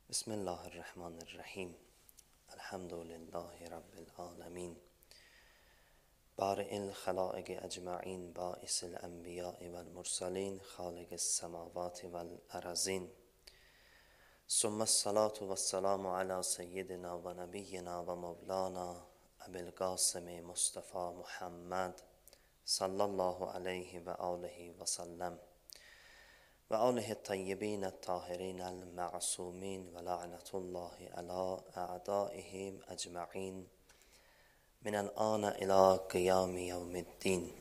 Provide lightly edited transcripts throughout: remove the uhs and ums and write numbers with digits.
Bismillahirrahmanirrahim. Elhamdülillahi Rabbil alemin. Bari'il halâigi ecma'in, bâisil enbiyâi vel mursalin, hâligis semâvâti vel arazin. Summes salatu vesselamu ala seyyidina ve nebiyyina ve mevlana Ebil Qasimi Mustafa Muhammed sallallahu aleyhi ve aleyhi ve sellem ve alihi tayyibine tahirinel ma'sumin ve la'netullahi ala a'daihim ecma'in minel ana ila qiyami yevmiddin.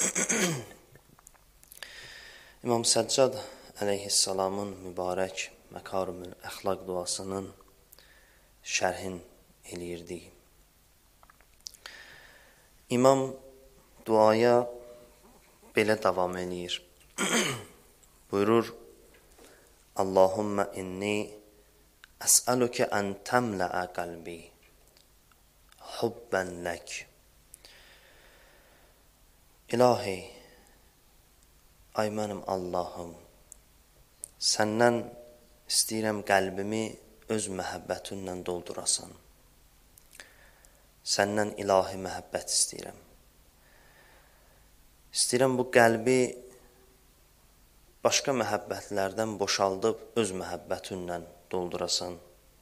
İmam Səccad əleyhissalamın mübarək Məkarimül Əxlaq duasının şərhin eləyirdik. İmam duaya belə davam eləyir. Buyurur: Allahümme inni əs'aluke ən təmlə'ə qəlbi hubben lək. İlahi, ay mənim Allahım, səndən istəyirəm qəlbimi öz məhəbbətinlə doldurasan. Səndən ilahi məhəbbət istəyirəm. İstəyirəm bu qəlbi başqa məhəbbətlərdən boşaldıb öz məhəbbətinlə doldurasan.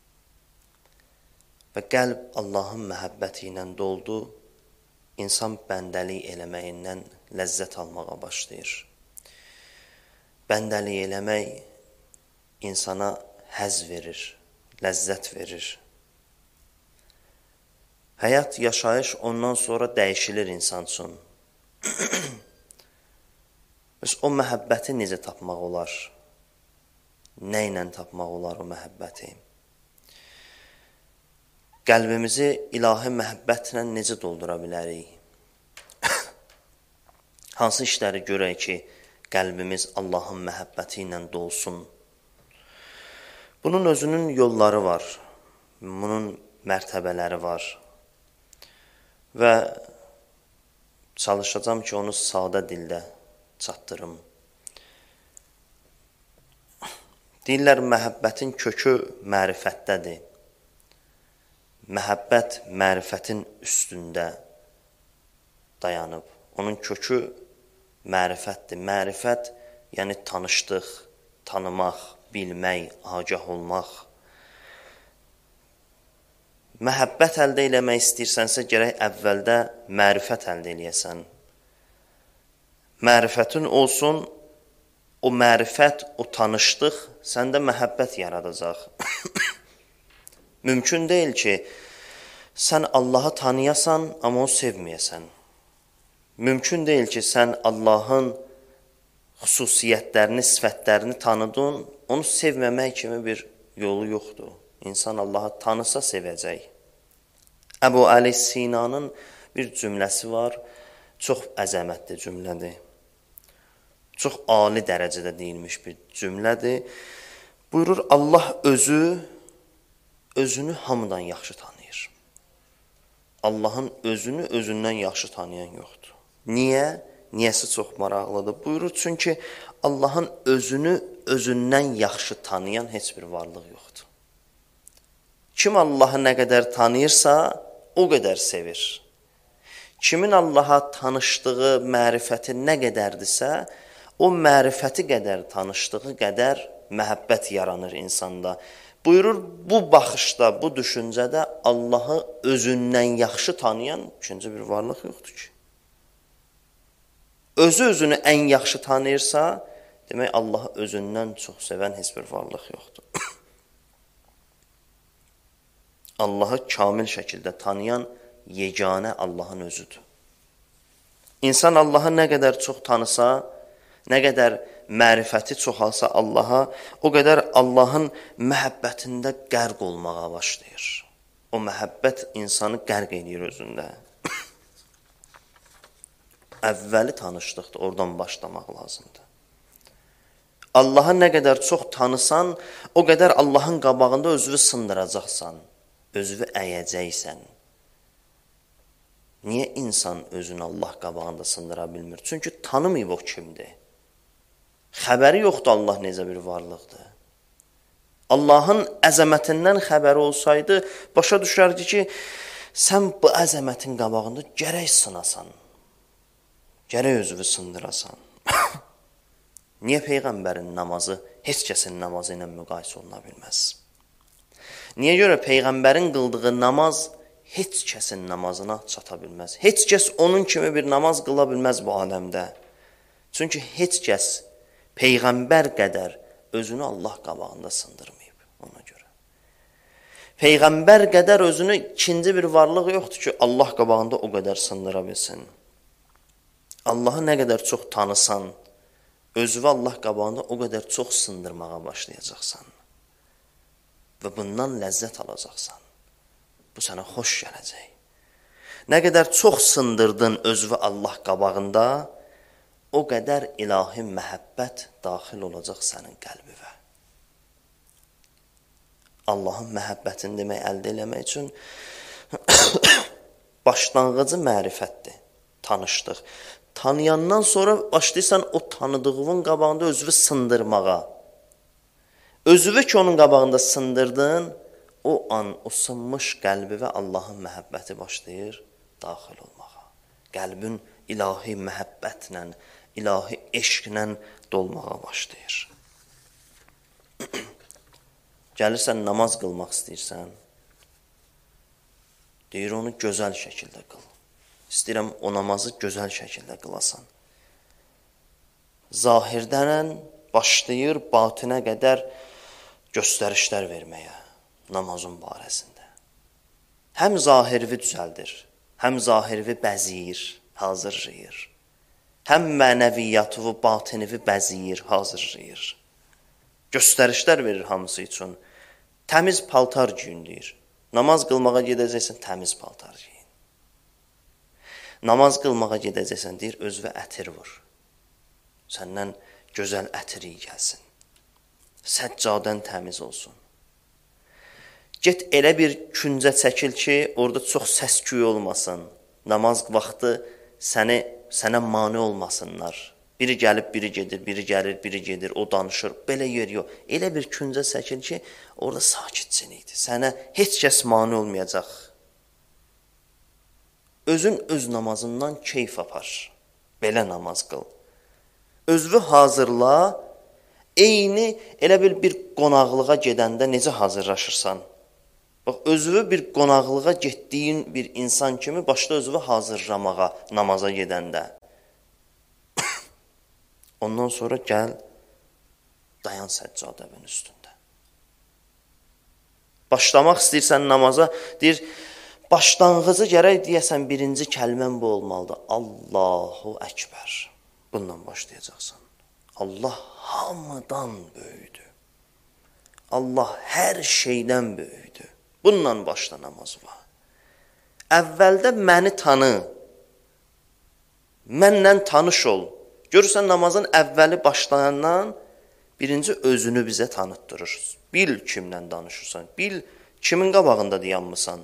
Və qəlb Allahın məhəbbəti ilə doldu, insan bəndəlik eləməyindən ləzzət almağa başlayır. Bəndəlik eləmək insana həzz verir, ləzzət verir. Həyat, yaşayış ondan sonra dəyişilir insan üçün. Biz o məhəbbəti necə tapmaq olar? Nə ilə tapmaq olar o məhəbbəti? Qəlbimizi ilahi məhəbbətlə necə doldura bilərik? Hansı işləri görək ki, qəlbimiz Allahın məhəbbəti ilə dolsun? Bunun özünün yolları var, bunun mərtəbələri var. Və çalışacağam ki, onu sadə dildə çatdırım. Deyirlər, məhəbbətin kökü mərifətdədir. Məhəbbət mərifətin üstündə dayanıb. Onun kökü mərifətdir. Mərifət, yəni tanışdıq, tanımaq, bilmək, agah olmaq. Məhəbbət əldə eləmək istəyirsənsə, gərək əvvəldə mərifət əldə eləyəsən. Mərifətin olsun, o mərifət, o tanışdıq səndə məhəbbət yaradacaq. Mümkün deyil ki, sən Allahı tanıyasan, amma onu sevməyəsən. Mümkün deyil ki, sən Allahın xüsusiyyətlərini, sifətlərini tanıdın, onu sevməmək kimi bir yolu yoxdur. İnsan Allahı tanısa sevəcək. Əbu Əli Sinanın bir cümləsi var, çox əzəmətli cümlədir. Çox ali dərəcədə deyilmiş bir cümlədir. Buyurur, Allah özünü hamıdan yaxşı tanıyır. Allahın özünü özündən yaxşı tanıyan yoxdur. Niyə? Niyəsi çox maraqlıdır. Buyurur, çünki Allahın özünü özündən yaxşı tanıyan heç bir varlıq yoxdur. Kim Allahı nə qədər tanıyırsa, o qədər sevir. Kimin Allaha tanışdığı mərifəti nə qədərdirsə, o mərifəti qədər, tanışdığı qədər məhəbbət yaranır insanda. Buyurur, bu baxışda, bu düşüncədə Allahı özündən yaxşı tanıyan ikinci bir varlıq yoxdur ki. Özünü ən yaxşı tanıyırsa, demək Allahı özündən çox sevən heç bir varlıq yoxdur. Allahı kamil şəkildə tanıyan yeganə Allahın özüdür. İnsan Allahı nə qədər çox tanısa, nə qədər mərifəti çoxalsa Allaha, o qədər Allahın məhəbbətində qərq olmağa başlayır. O məhəbbət insanı qərq edir özündə. Əvvəli tanışlıqdır, oradan başlamaq lazımdır. Allahı nə qədər çox tanısan, o qədər Allahın qabağında özünü sındıracaqsan, özünü əyəcəksən. Niyə insan özünü Allah qabağında sındıra bilmir? Çünki tanımayıb o kimdir. Xəbəri yoxdur Allah necə bir varlıqdır. Allahın əzəmətindən xəbəri olsaydı, başa düşərdi ki, sən bu əzəmətin qabağında gərək sınasan, gərək özünü sındırasan. Niyə Peyğəmbərin namazı heç kəsin namazı ilə müqayisə oluna bilməz? Niyə görə Peyğəmbərin qıldığı namaz heç kəsin namazına çata bilməz? Heç kəs onun kimi bir namaz qıla bilməz bu aləmdə. Çünki heç kəs Peyğəmbər qədər özünü Allah qabağında sındırmayıb ona görə. Peyğəmbər qədər özünü ikinci bir varlıq yoxdur ki, Allah qabağında o qədər sındıra bilsin. Allahı nə qədər çox tanısan, özünü Allah qabağında o qədər çox sındırmağa başlayacaqsan və bundan ləzzət alacaqsan. Bu sənə xoş gələcək. Nə qədər çox sındırdın özünü Allah qabağında, o qədər ilahi məhəbbət daxil olacaq sənin qəlbivə. Allahın məhəbbətini demək, əldə eləmək üçün başlanğıcı mərifətdir, tanışdıq. Tanıyandan sonra başlayırsan o tanıdığın qabağında özünü sındırmağa. Özünü ki onun qabağında sındırdın, o an o sınmış qəlbivə Allahın məhəbbəti başlayır daxil olmağa. Qəlbin ilahi məhəbbətlə, ilahi eşqlə dolmağa başlayır. Gəlirsən, namaz qılmaq istəyirsən, deyir onu gözəl şəkildə qıl. İstəyirəm o namazı gözəl şəkildə qılasan. Zahirdən başlayır batinə qədər göstərişlər verməyə namazın barəsində. Həm zahirvi düzəldir, həm zahirvi bəziyir, hazırlayır. Həm mənəviyyatı, batinivi bəziyir, hazırlayır. Göstərişlər verir hamısı üçün. Təmiz paltar giyin deyir. Namaz qılmağa gedəcəksən, təmiz paltar giyin. Namaz qılmağa gedəcəksən, deyir, özünə ətir vur. Səndən gözəl ətir iyi gəlsin. Səccadən təmiz olsun. Get elə bir küncə çəkil ki, orada çox səs-küy olmasın. Namaz vaxtı sənə mane olmasınlar. Biri gəlib, biri gedir, biri gəlir, biri gedir, o danışır. Belə yer yox. Elə bir küncə çəkil ki, orada sakitçilikdir. Sənə heç kəs mane olmayacaq. Özün öz namazından keyf apar. Belə namaz qıl. Özünü hazırla, eyni elə bir qonaqlığa gedəndə necə hazırlaşırsan? Bax, özünü bir qonaqlığa getdiyin bir insan kimi başla özünü hazırlamağa namaza gedəndə. Ondan sonra gəl, dayan səccadəvin üstündə. Başlamaq istəyirsən namaza, deyir, başlanğıcı gərək deyəsən birinci kəlmən bu olmalıdır. Allahu Əkbər. Bundan başlayacaqsan. Allah hamıdan böyüdür. Allah hər şeydən böyüdür. Bundan başla namazıva. Əvvəldə məni tanı. Mənlə tanış ol. Görürsən, namazın əvvəli başlayandan birinci özünü bizə tanıtdırır. Bil kimlə danışırsan, bil kimin qabağında dayanmısan.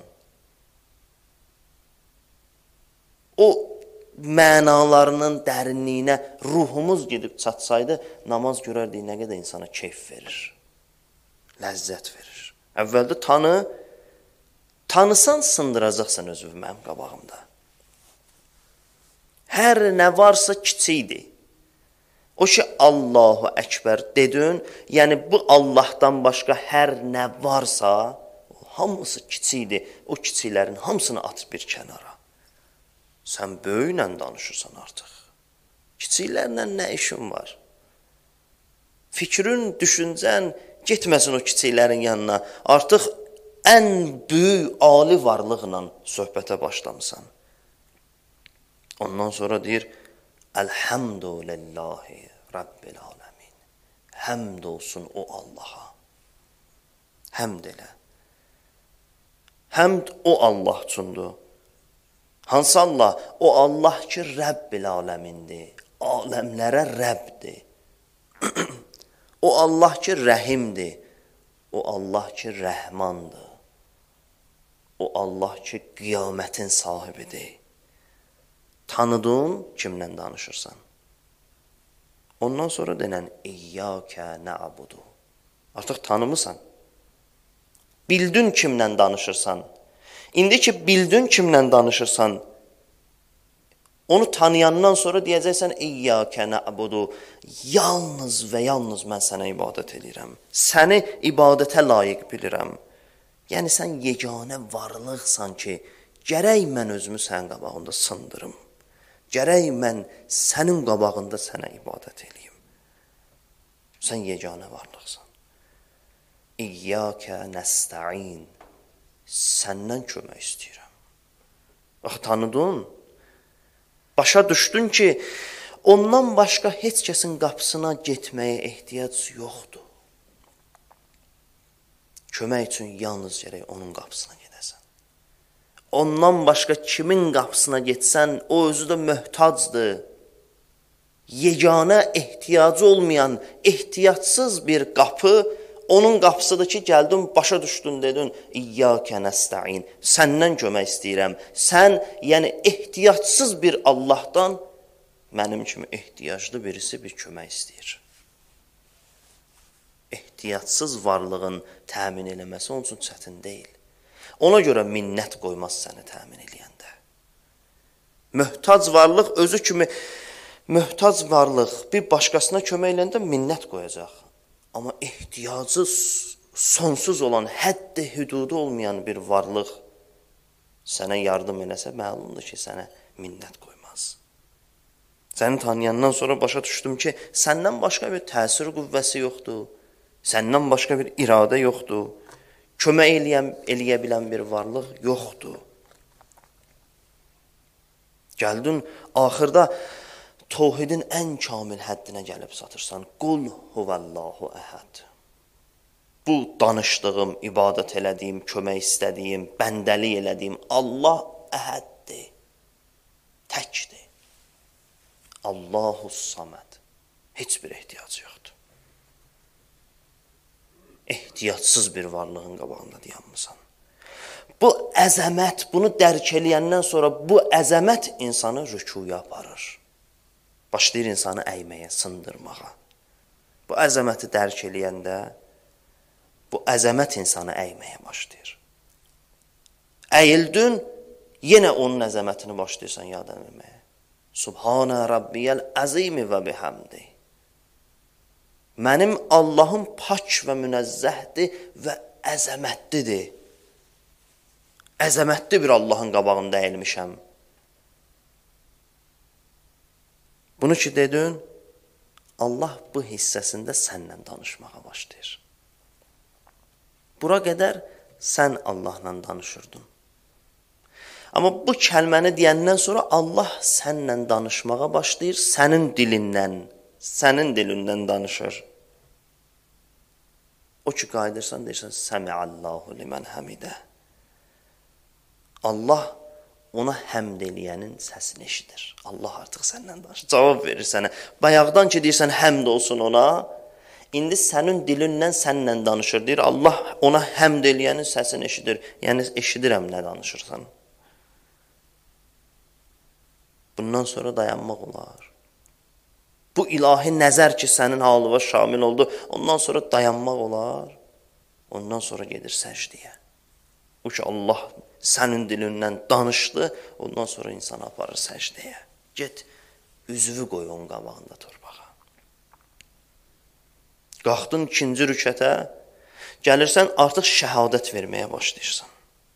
O mənalarının dərinliyinə ruhumuz gedib çatsaydı, namaz görərdik nə qədər insana keyf verir, ləzzət verir. Əvvəldə tanısan sındıracaqsan özünü mənim qabağımda. Hər nə varsa kiçikdir. O ki, Allahu Əkbər dedin, yəni bu Allahdan başqa hər nə varsa, hamısı kiçikdir. O kiçiklərin hamısını at bir kənara. Sən böyüklə danışırsan artıq. Kiçiklərlə nə işin var? Fikrin, düşüncən getməsin o kiçiklərin yanına. Artıq ən böyük ali varlıqla söhbətə başlamısan. Ondan sonra deyir, Elhamdülillahi Rabbil aləmin. Həmd olsun o Allaha. Həmd elə. Həmd o Allah üçündür. Hansı Allah? O Allah ki, Rəbbil aləmindir. Aləmlərə Rəbdir. O Allah ki, Rəhimdir. O Allah ki, Rəhmandır. O Allah ki, qiyamətin sahibidir. Tanıdığın kimlə danışırsan? Ondan sonra denən İyyəkə nə'budu. Artıq tanımısan. Bildin kimlə danışırsan. İndi ki, bildin kimlə danışırsan, onu tanıyandan sonra deyəcəksən, İyyəkə nə'budu, yalnız və yalnız mən sənə ibadət edirəm. Səni ibadətə layiq bilirəm. Yəni, sən yeganə varlıqsan ki, gərək mən özümü sənin qabağında sındırım. Gərək mən sənin qabağında sənə ibadət edeyim. Sən yeganə varlıqsan. İyyəkə nəstə'in, səndən kömək istəyirəm. Bax, tanıdın? Başa düşdün ki, ondan başqa heç kəsin qapısına getməyə ehtiyac yoxdur. Kömək üçün yalnız gərək onun qapısına gedəsən. Ondan başqa kimin qapısına getsən, o özü də möhtacdır. Yeganə ehtiyacı olmayan, ehtiyacsız bir qapı, onun qapısıdır ki, gəldin, başa düşdün, dedin, İyyəkə nəstə'in, səndən kömək istəyirəm. Sən, yəni ehtiyacsız bir Allahdan mənim kimi ehtiyaclı birisi bir kömək istəyir. Ehtiyacsız varlığın təmin eləməsi onun üçün çətin deyil. Ona görə minnət qoymaz səni təmin eləyəndə. Möhtac varlıq özü kimi, möhtac varlıq bir başqasına kömək eləyəndə minnət qoyacaq. Amma ehtiyacı sonsuz olan, həddi hüdudu olmayan bir varlıq sənə yardım eləsə, məlumdur ki, sənə minnət qoymaz. Səni tanıyandan sonra başa düşdüm ki, səndən başqa bir təsir qüvvəsi yoxdur, səndən başqa bir iradə yoxdur, kömək eləyə bilən bir varlıq yoxdur. Gəldin, axırda Tövhidin ən kamil həddinə gəlib satırsan. Qul huvəllahu əhəd. Bu danışdığım, ibadət elədiyim, kömək istədiyim, bəndəlik elədiyim Allah əhəddir. Təkdir. Allahus saməd. Heç bir ehtiyacı yoxdur. Ehtiyacsız bir varlığın qabağında dayanmısan. Bu əzəmət, bunu dərk eləyəndən sonra bu əzəmət insanı rükuya aparır. Başlayır insanı əyməyə, sındırmağa. Bu əzəməti dərk eləyəndə, bu əzəmət insanı əyməyə başlayır. Əyildin, yenə onun əzəmətini başlayırsan yad eləməyə. Subhanə Rabbiyəl əzimi və bihamdi. Mənim Allahım pak və münəzzəhdir və əzəmətlidir. Əzəmətli bir Allahın qabağında əyilmişəm. Bunu ki dedin, Allah bu hissəsində sənlə danışmağa başlayır. Bura qədər sən Allahla danışırdın. Amma bu kəlməni deyəndən sonra Allah sənlə danışmağa başlayır, sənin dilindən danışır. O ki qayıdırsan, deyirsən, Səmi'allahu limən həmidə. Allah ona həmd eləyənin səsini eşidir. Allah artıq səndən danışır. Cavab verir sənə. Bayaqdan ki deyirsən həmd olsun ona, indi sənin dilindən sənlə danışır. Deyir Allah ona həmd eləyənin səsini eşidir. Yəni eşidirəm nə danışırsan. Bundan sonra dayanmaq olar. Bu ilahi nəzər ki sənin halıva şamil oldu, ondan sonra dayanmaq olar. Ondan sonra gedir səcdiyə. O ki Allah sənin dilindən danışdı, ondan sonra insanı aparır səcdəyə. Get, üzvü qoy onun qabağında torbağa. Qalxdın ikinci rükətə, gəlirsən artıq şəhadət verməyə başlayırsan.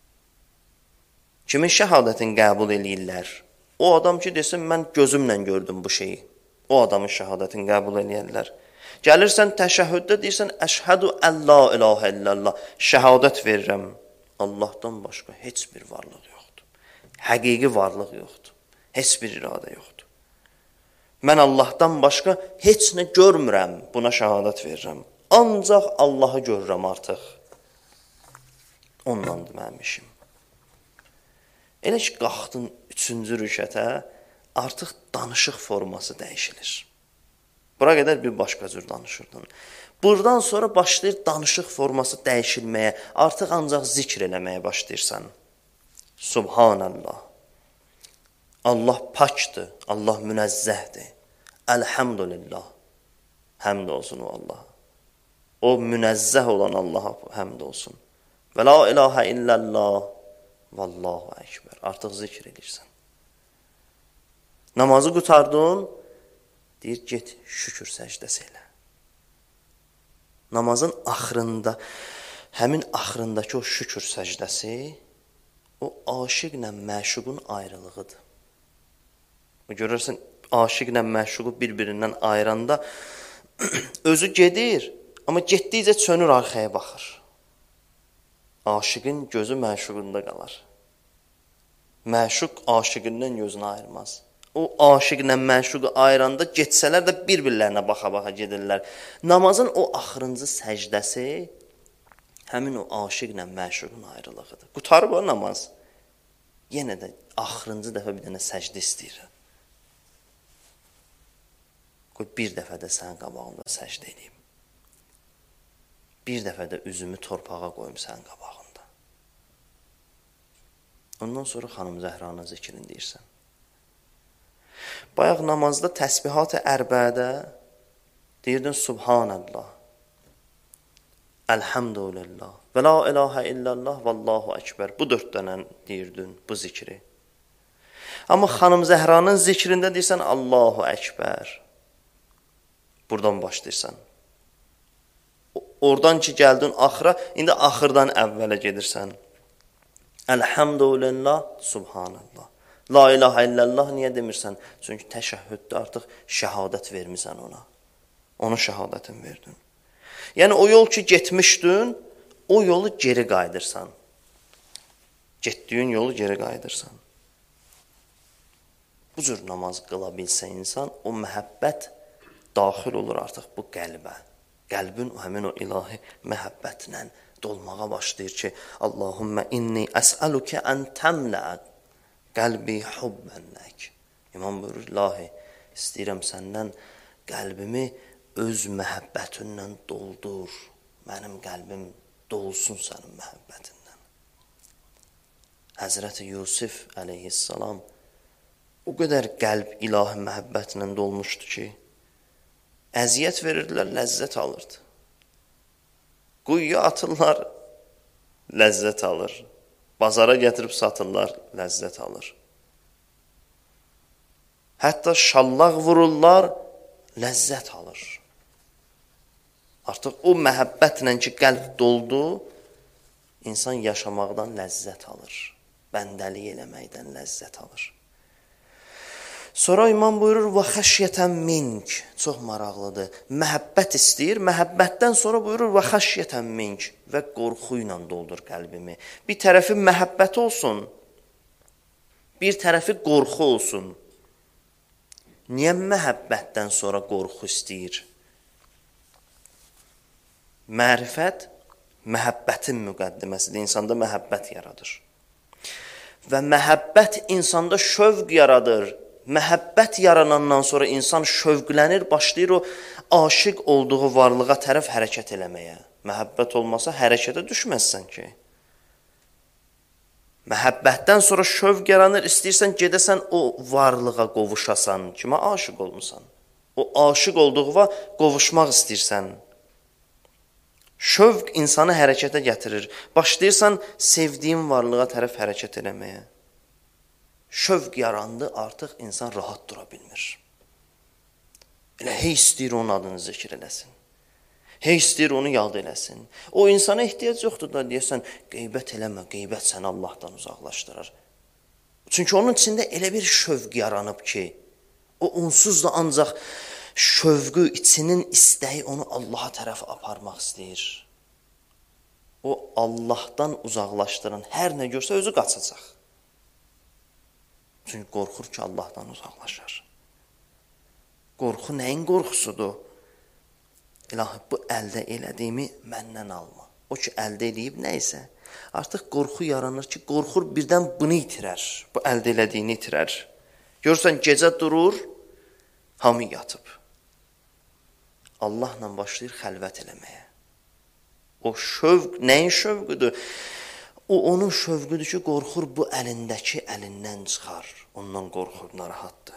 Kimin şəhadətini qəbul eləyirlər? O adam ki, desin, mən gözümlə gördüm bu şeyi. O adamın şəhadətini qəbul eləyirlər. Gəlirsən təşəhhüddə deyirsən, əşhədu ən la ilahə illallah, şəhadət verirəm. Allahdan başqa heç bir varlıq yoxdur. Həqiqi varlıq yoxdur. Heç bir iradə yoxdur. Mən Allahdan başqa heç nə görmürəm, buna şəhadət verirəm. Ancaq Allahı görürəm artıq. Ondandır mənim işim. Elə ki, qalxdın üçüncü rükətə, artıq danışıq forması dəyişilir. Bura qədər bir başqa cür danışırdın. Buradan sonra başlayır danışıq forması dəyişilməyə, artıq ancaq zikr eləməyə başlayırsan. Subhanallah. Allah pakdır, Allah münəzzəhdir. Elhamdülillah. Həmd olsun o Allah. O münəzzəh olan Allaha həmd olsun. Və la ilahə illallah, vallahu əkbər. Artıq zikr edirsən. Namazı qutardın, deyir, get şükür səcdəsi elə. Namazın axırında, həmin axırındakı o şükür səcdəsi, o aşiqlə məşuqun ayrılığıdır. Görürsən, aşiqlə məşuqu bir-birindən ayıranda özü gedir, amma getdikcə çönür arxaya baxır. Aşiqin gözü məşuqunda qalar. Məşuq aşiqindən gözünü ayırmaz. O aşiqlə məşuqu ayıranda getsələr də bir-birlərinə baxa-baxa gedirlər. Namazın o axırıncı səcdəsi həmin o aşiqlə məşuqun ayrılığıdır. Qutarıb o namaz. Yenə də axırıncı dəfə bir dənə səcdə istəyir. Qoy bir dəfə də sənin qabağında səcdə edeyim. Bir dəfə də üzümü torpağa qoyum sənin qabağında. Ondan sonra xanım Zəhranın zikrini deyirsən. Bayaq namazda təsbihat-ı ərbədə deyirdin Subhanallah, Elhamdülillah və la ilahə illallah vallahu əkbər. Bu 4 dənə deyirdin bu zikri. Amma xanım Zəhranın zikrində deyirsən Allahu əkbər. Buradan başlayırsan. Oradan ki gəldin axıra, indi axırdan əvvələ gedirsən. Elhamdülillah, Subhanallah. La ilahə illallah niyə demirsən? Çünki təşəhhüddə artıq şəhadət vermirsən ona. Onun şəhadətini verdin. Yəni o yol ki getmişdin, o yolu geri qayıdırsan. Getdiyin yolu geri qayıdırsan. Bu cür namaz qıla bilsə insan, o məhəbbət daxil olur artıq bu qəlbə. Qəlbin həmin o ilahi məhəbbətlə dolmağa başlayır ki, Allahümmə inni əsəlükə ən təmləq qəlbi hubbənlək. İmam buyurur, ilahi, istəyirəm səndən qəlbimi öz məhəbbətindən doldur. Mənim qəlbim dolsun sənin məhəbbətindən. Həzrəti Yusuf əleyhissalam o qədər qəlb ilahi məhəbbətlə dolmuşdu ki, əziyyət verirdilər, ləzzət alırdı. Quyuya atırlar, ləzzət alır. Bazara gətirib satırlar, ləzzət alır. Hətta şallaq vururlar, ləzzət alır. Artıq o məhəbbətlə ki, qəlb doldu, insan yaşamaqdan ləzzət alır. Bəndəlik eləməkdən ləzzət alır. Sonra imam buyurur, və xəşyətən mink, çox maraqlıdır. Məhəbbət istəyir, məhəbbətdən sonra buyurur, və xəşyətən mink, və qorxu ilə doldur qəlbimi. Bir tərəfi məhəbbət olsun, bir tərəfi qorxu olsun. Niyə məhəbbətdən sonra qorxu istəyir? Mərifət, məhəbbətin müqəddiməsidir, insanda məhəbbət yaradır. Və məhəbbət insanda şövq yaradır. Məhəbbət yaranandan sonra insan şövqlənir, başlayır o aşiq olduğu varlığa tərəf hərəkət eləməyə. Məhəbbət olmasa hərəkətə düşməzsən ki. Məhəbbətdən sonra şövq yaranır, istəyirsən gedəsən o varlığa qovuşasan, kimə aşiq olmusan? O aşiq olduğuna qovuşmaq istəyirsən. Şövq insanı hərəkətə gətirir. Başlayırsan sevdiyin varlığa tərəf hərəkət eləməyə. Şövq yarandı, artıq insan rahat dura bilmir. Elə hey istəyir onun adını zikr eləsin. Hey istəyir onu yad eləsin. O insana ehtiyac yoxdur da deyəsən, qeybət eləmə, qeybət səni Allahdan uzaqlaşdırır. Çünki onun içində elə bir şövq yaranıb ki, o onsuz da ancaq şövqü, içinin istəyi onu Allaha tərəf aparmaq istəyir. O Allahdan uzaqlaşdıran hər nə görsə özü qaçacaq. Çünki qorxur ki, Allahdan uzaqlaşar. Qorxu nəyin qorxusudur? İlahi, bu əldə elədiyimi məndən alma. O ki, əldə eləyib nə isə, artıq qorxu yaranır ki, qorxur birdən bunu itirər, bu əldə elədiyini itirər. Görürsən, gecə durur, hamı yatıb. Allahla başlayır xəlvət eləməyə. O şövq, nəyin şövqüdür? O onun şövqüdür ki, qorxur bu əlindəki əlindən çıxar. Ondan qorxur, narahatdır.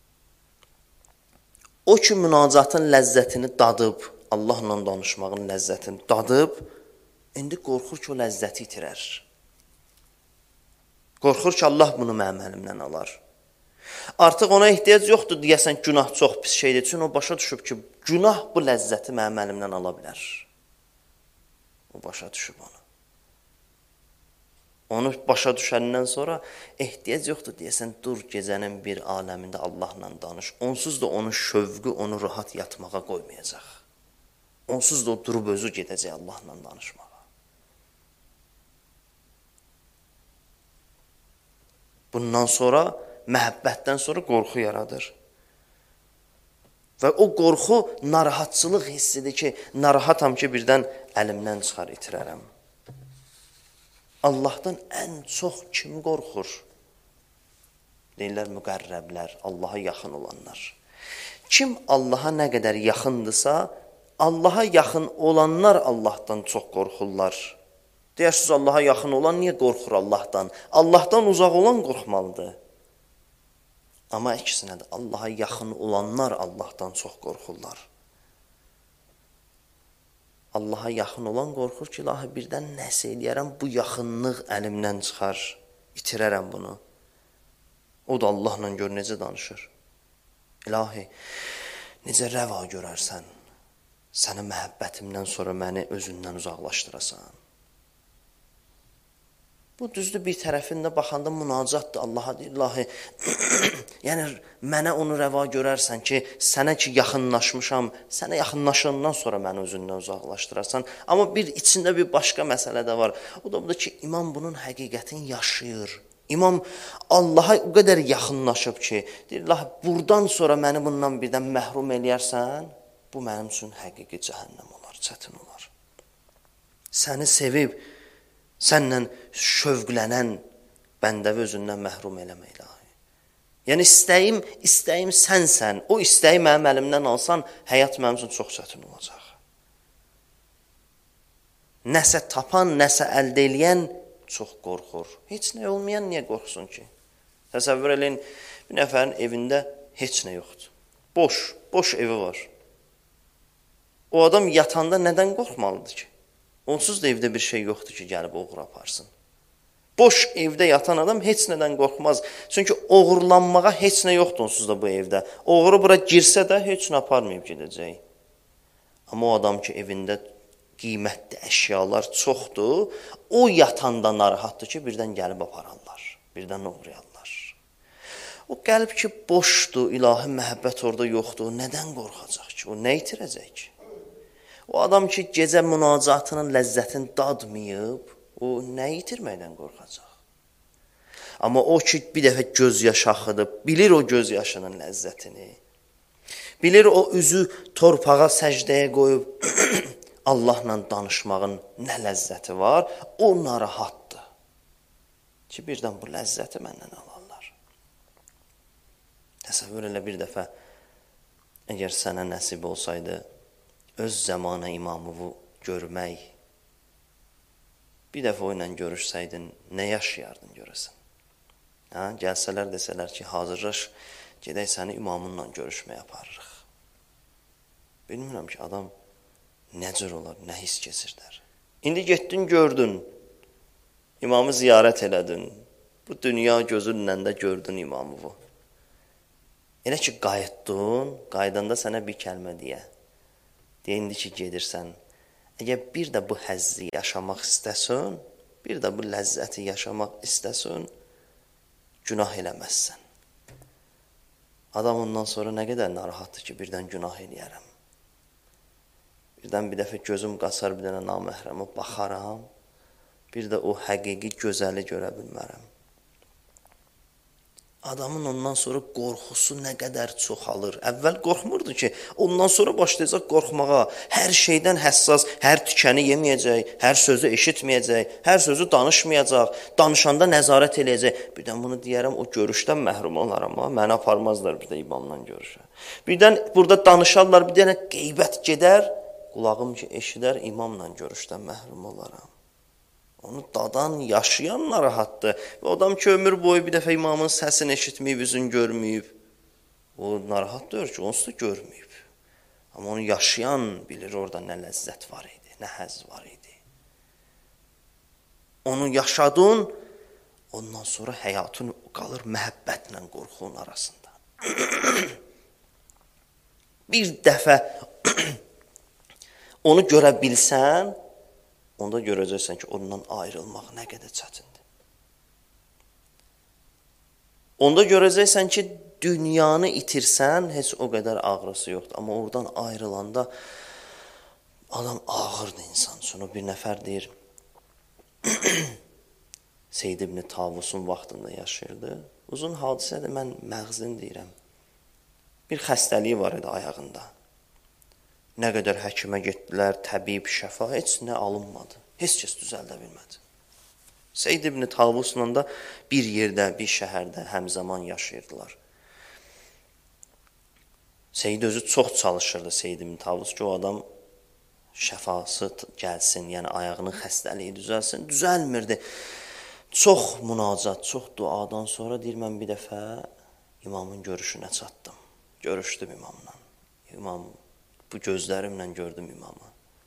O ki, münacatın ləzzətini dadıb, Allahla danışmağın ləzzətini dadıb, İndi qorxur ki, o ləzzəti itirər. Qorxur ki, Allah bunu mənim əlimdən alar. Artıq ona ehtiyac yoxdur, deyəsən, günah çox pis şeydir. Çünki o başa düşüb ki, günah bu ləzzəti mənim əlimdən ala bilər. O başa düşüb onu. Onu başa düşəndən sonra ehtiyac yoxdur, deyəsən, dur gecənin bir aləmində Allahla danış. Onsuz da onun şövqü onu rahat yatmağa qoymayacaq. Onsuz da o durub özü gedəcək Allahla danışmağa. Bundan sonra, məhəbbətdən sonra qorxu yaradır. Və o qorxu narahatçılıq hissidir ki, narahatam ki, birdən əlimdən çıxar, itirərəm. Allahdan ən çox kim qorxur? Deyirlər müqərrəblər, Allaha yaxın olanlar. Kim Allaha nə qədər yaxındırsa, Allaha yaxın olanlar Allahdan çox qorxurlar. Deyirsiniz, Allaha yaxın olan niyə qorxur Allahdan? Allahdan uzaq olan qorxmalıdır. Amma ikisinə də Allaha yaxın olanlar Allahdan çox qorxurlar. Allaha yaxın olan qorxur ki, ilahi birdən nəsə eləyərəm, bu yaxınlıq əlimdən çıxar, itirərəm bunu. O da Allahla gör necə danışır. İlahi, necə rəva görərsən, sənə məhəbbətimdən sonra məni özündən uzaqlaşdırasan. Bu düzdür, bir tərəfində baxanda münacatdır. Allaha deyir, ilahi, yəni mənə onu rəva görərsən ki, sənə ki yaxınlaşmışam, sənə yaxınlaşandan sonra məni özündən uzaqlaşdırasan. Amma bir içində bir başqa məsələ də var. O da budur ki, imam bunun həqiqətini yaşayır. İmam Allaha o qədər yaxınlaşıb ki, deyir, ilahi, buradan sonra məni bundan birdən məhrum eləyərsən, bu mənim üçün həqiqi cəhənnəm olar, çətin olar. Səni sevib, səndən şövqlənən bəndəvi özündən məhrum eləmə ilahi. Yəni istəyim sənsən. O istəyi mənim əlimdən alsan, həyat mənim üçün çox çətin olacaq. Nəsə tapan, nəsə əldə eləyən çox qorxur. Heç nə olmayan niyə qorxsun ki? Təsəvvür eləyin, bir nəfərin evində heç nə yoxdur. Boş evi var. O adam yatanda nədən qorxmalıdır ki? Onsuz da evdə bir şey yoxdur ki, gəlib oğur aparsın. Boş evdə yatan adam heç nədən qorxmaz. Çünki oğurlanmağa heç nə yoxdur onsuz da bu evdə. Oğru bura girsə də heç nə aparmayıb gedəcək. Amma o adam ki, evində qiymətli əşyalar çoxdur, o yatanda narahatdır ki, birdən gəlib apararlar, birdən oğrayarlar. O qəlb ki, boşdur, ilahi məhəbbət orada yoxdur, nədən qorxacaq ki? O nə itirəcək ki? O adam ki, gecə münacatının ləzzətini dadmayıb, o nə itirməkdən qorxacaq? Amma o ki, bir dəfə göz yaşı axıdıb, bilir o göz yaşının ləzzətini, bilir o üzü torpağa səcdəyə qoyub, Allahla danışmağın nə ləzzəti var, o narahatdır ki, birdən bu ləzzəti məndən alarlar. Təsəvvür elə bir dəfə, əgər sənə nəsib olsaydı, öz zamana imamını görmək, bir dəfə o ilə görüşsəydin, nə yaşayardın görəsən? Gəlsələr, desələr ki, hazırlaş, gedək səni imamınla görüşməyə aparırıq. Bilmirəm ki, adam nə cür olar, nə his keçirlər. İndi getdin, gördün, imamı ziyarət elədin, bu dünya gözünlə də gördün imamı bu. Elə ki, qayıdanda sənə bir kəlmə deyindi ki, gedirsən, əgər bir də bu həzzi yaşamaq istəsən, bir də bu ləzzəti yaşamaq istəsən, günah eləməzsən. Adam ondan sonra nə qədər narahatdır ki, birdən günah eləyərəm. Birdən bir dəfə gözüm qaçar, bir dənə naməhrəmə baxaram, bir də o həqiqi gözəli görə bilmərəm. Adamın ondan sonra qorxusu nə qədər çoxalır. Əvvəl qorxmurdu ki, ondan sonra başlayacaq qorxmağa. Hər şeydən həssas, hər tükəni yeməyəcək, hər sözü eşitməyəcək, hər sözü danışmayacaq, danışanda nəzarət eləyəcək. Birdən bunu deyərəm, o görüşdən məhrum olaram, məni aparmazlar bir də imamla görüşə. Birdən burada danışarlar, bir dənə qeybət gedər, qulağım ki, eşidər, imamla görüşdən məhrum olaram. Onu dadan, yaşayan narahatdır. Və adam ki, ömür boyu bir dəfə imamın səsini eşitməyib, üzün görməyib. O narahatdır ki, onsuz da görməyib. Amma onu yaşayan bilir orada nə ləzzət var idi, nə həzz var idi. Onu yaşadın, ondan sonra həyatın qalır məhəbbətlə qorxunun arasında. Bir dəfə onu görə bilsən, onda görəcəksən ki, ondan ayrılmaq nə qədər çətindir. Onda görəcəksən ki, dünyanı itirsən, heç o qədər ağrısı yoxdur. Amma oradan ayrılanda adam ağırdır insan üçün. O bir nəfər deyir, Seyyid ibn Tavusun vaxtında yaşayırdı. Uzun hadisədir, mən məğzin deyirəm. Bir xəstəliyi var idi ayağında. Nə qədər həkimə getdilər, təbib, şəfa, heç nə alınmadı. Heç kəs düzəldə bilmədi. Seyyid ibn Tavusla da bir yerdə, bir şəhərdə həmzaman yaşayırdılar. Seyyid özü çox çalışırdı, Seyyid ibn Tavus ki, o adam şəfası gəlsin, yəni ayağının xəstəliyi düzəlsin. Düzəlmirdi. Çox münacat, çox duadan sonra deyir, mən bir dəfə imamın görüşünə çatdım. Görüşdüm imamla. İmam, bu gözlərimlə gördüm imamı.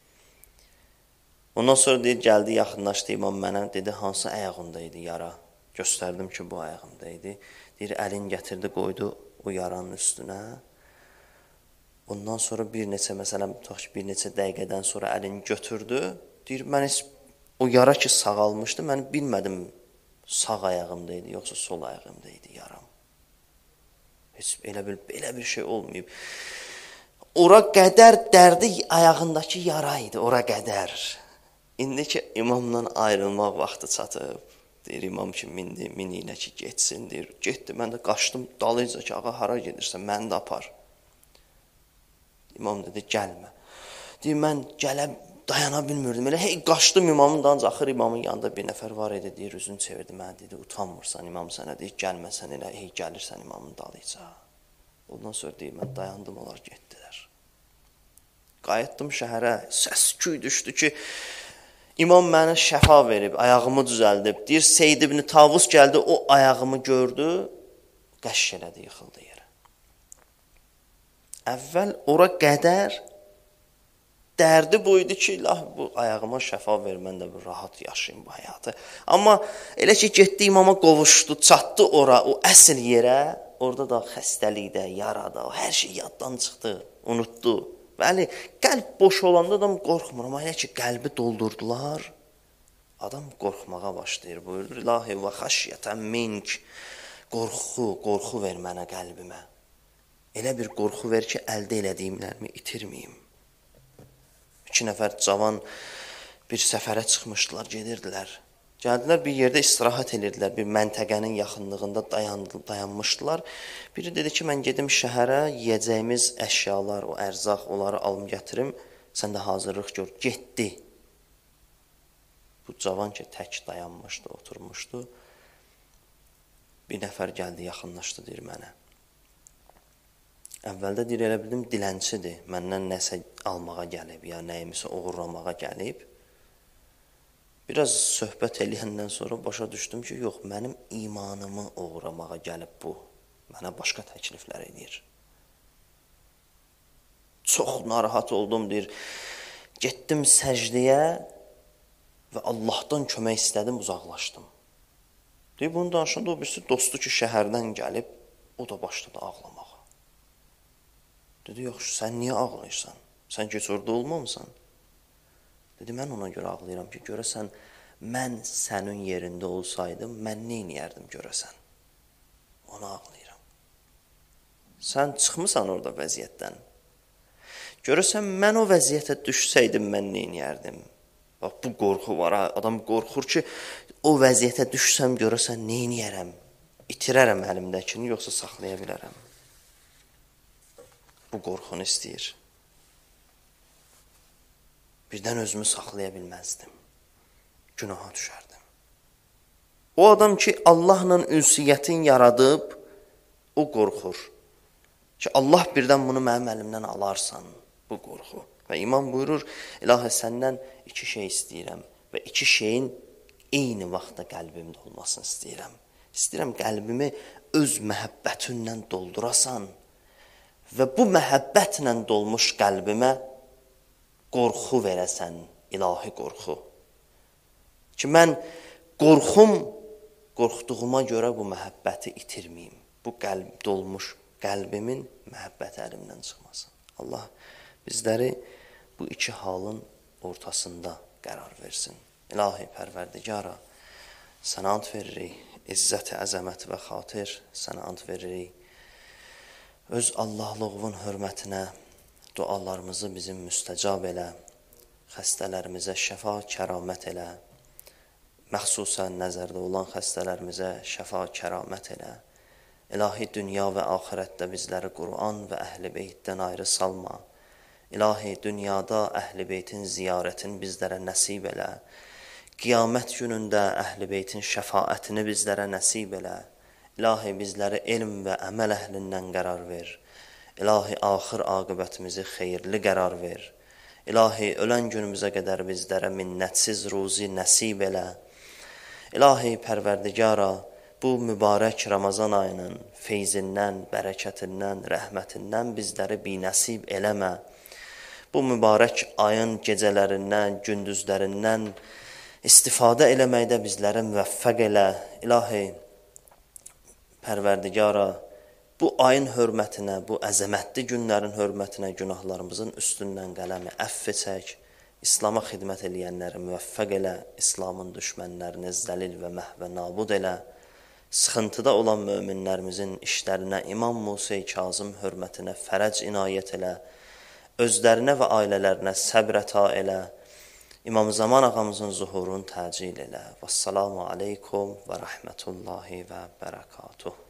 Ondan sonra deyir, gəldi, yaxınlaşdı imam mənə, dedi, hansı ayağında idi yara? Göstərdim ki, bu ayağımda idi. Deyir, əlin gətirdi, qoydu o yaranın üstünə. Ondan sonra bir neçə, məsələn, bir neçə dəqiqədən sonra əlini götürdü. Deyir, mən o yara ki sağalmışdı, mən bilmədim sağ ayağımda idi, yoxsa sol ayağımda idi yaram. Heç belə bir şey olmayıb. Ora qədər dərdi ayağındakı yara idi, ora qədər. İndi ki imamla ayrılmaq vaxtı çatıb. Deyir, imam ki mindi, mini ilə ki getsin, deyir, getdi. Mən də qaçdım, dalıyca ki, ağa hara gedirsən, məni də apar. İmam dedi, gəlmə. Deyir, mən dayana bilmirdim. Elə hey qaçdım imamın da, axır imamın yanında bir nəfər var idi, deyir, üzünü çevirdi. Mənə dedi, utanmırsan imam sənə, deyir, gəlməsən elə, hey gəlirsən imamın dalıyca. Ondan sonra deyir, mən dayandım, onlar getdilər. Qayıtdım şəhərə, səs-küy düşdü ki, imam mənə şəfa verib, ayağımı düzəldib. Deyir, Seyyid ibn Tavus gəldi, o ayağımı gördü, qəşş elədi, yıxıldı yerə. Əvvəl ora qədər dərdi buydu ki, bu ayağıma şəfa ver, mən də bir rahat yaşayayım bu həyatı. Amma elə ki, getdi imama qovuşdu, çatdı ora, o əsl yerə, orada da xəstəlikdə, yarada, hər şey yaddan çıxdı, unutdu. Bəli, qəlb boş olanda adam qorxmur, amma elə ki, qəlbi doldurdular, adam qorxmağa başlayır. Buyurdur, İlahi və xəşyətən mink, qorxu ver mənə qəlbimə. Elə bir qorxu ver ki, əldə elədiyimlərimi itirməyim. 2 nəfər cavan bir səfərə çıxmışdılar, gedirdilər. Gəldilər, bir yerdə istirahət edirdilər, bir məntəqənin yaxınlığında dayanmışdılar. Biri dedi ki, mən gedim şəhərə, yiyəcəyimiz əşyalar, o ərzaq, onları alım gətirim, sən də hazırlıq gör. Getdi. Bu cavan ki, tək dayanmışdı, oturmuşdu. Bir nəfər gəldi, yaxınlaşdı, deyir mənə. Əvvəldə deyir, elə bildim, dilənçidir, məndən nəsə almağa gəlib, ya nəyimisə uğurlamağa gəlib. Biraz söhbət eləyəndən sonra başa düşdüm ki, yox, mənim imanımı uğurlamağa gəlib bu. Mənə başqa təkliflər edir. Çox narahat oldum, deyir. Getdim səcdiyə və Allahdan kömək istədim, uzaqlaşdım. Deyir, bunu danışanda o birisi dostu ki, şəhərdən gəlib, o da başladı ağlamağa. Dedi, yox, sən niyə ağlayırsan? Sən ki, orada olmamısan? Dedi, mən ona görə ağlayıram ki, görəsən, mən sənin yerində olsaydım, mən nə eləyərdim görəsən? Ona ağlayıram. Sən çıxmısan orada vəziyyətdən. Görəsən, mən o vəziyyətə düşsəydim, mən nə eləyərdim? Bax, bu qorxu var, adam qorxur ki, o vəziyyətə düşsəm, görəsən, nə eləyərəm? İtirərəm əlimdəkini, yoxsa saxlaya bilərəm. Bu qorxunu istəyir. Birdən özümü saxlaya bilməzdim. Günaha düşərdim. O adam ki, Allahla ünsiyyətin yaradıb, o qorxur. Ki, Allah birdən bunu mənim əlimdən alarsan, bu qorxu. Və imam buyurur, İlahi, səndən 2 şey istəyirəm və 2 şeyin eyni vaxtda qəlbimdə olmasını istəyirəm. İstəyirəm qəlbimi öz məhəbbətinlə doldurasan və bu məhəbbətlə dolmuş qəlbimə qorxu verəsən, ilahi qorxu. Ki, mən qorxduğuma görə bu məhəbbəti itirməyim. Bu qəlb dolmuş qəlbimin məhəbbəti əlimdən çıxmasın. Allah bizləri bu iki halın ortasında qərar versin. İlahi Pərverdigara, sənə and veririk, izzət-i əzəmət və xatir sənə and veririk. Öz Allahlığın hörmətinə dualarımızı bizim müstəcab elə, xəstələrimizə şəfa kəramət elə, məxsusən nəzərdə olan xəstələrimizə şəfa kəramət elə. İlahi dünya və axirətdə bizləri Quran və Əhl-i Beytdən ayrı salma. İlahi dünyada Əhl-i Beytin ziyarətini bizlərə nəsib elə. Qiyamət günündə Əhl-i Beytin şəfaətini bizlərə nəsib elə. İlahi bizləri elm və əməl əhlindən qərar ver. İlahi axır aqibətimizi xeyirli qərar ver. İlahi ölən günümüzə qədər bizlərə minnətsiz ruzi nəsib elə. İlahi Pərverdigara, bu mübarək Ramazan ayının feyzindən, bərəkətindən, rəhmətindən bizləri binəsib eləmə. Bu mübarək ayın gecələrindən, gündüzlərindən istifadə eləməkdə bizlərə müvəffəq elə. İlahi Pərverdigara, bu ayın hörmətinə, bu əzəmətli günlərin hörmətinə günahlarımızın üstündən qələmi əfv çək, İslama xidmət eləyənləri müvəffəq elə, İslamın düşmənlərini zəlil və məhvə nabud elə, sıxıntıda olan möminlərimizin işlərinə İmam Musa Kazım hörmətinə fərəc inayət elə, özlərinə və ailələrinə səbr əta elə, İmam Zaman ağamızın zuhurunu təcil elə. Vəssalamu aleykum və rəhmətullahi və bərəkatuhu.